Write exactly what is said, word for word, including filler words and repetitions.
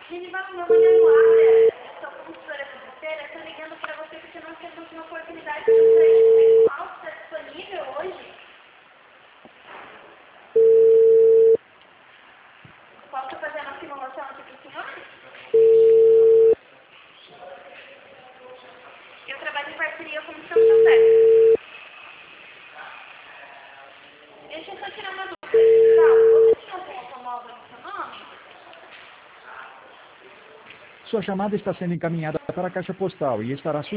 Genival, meu nome é Luara. Eu sou consultora financeira. Estou ligando para você porque nós temos uma oportunidade de um crédito pessoal que está disponível hoje. Posso fazer uma simulação aqui para o senhor? Eu trabalho em parceria com o São José. Deixa eu só tirar uma dúvida. Genival, você tem algum automóvel no seu nome? Sua chamada está sendo encaminhada para a caixa postal e estará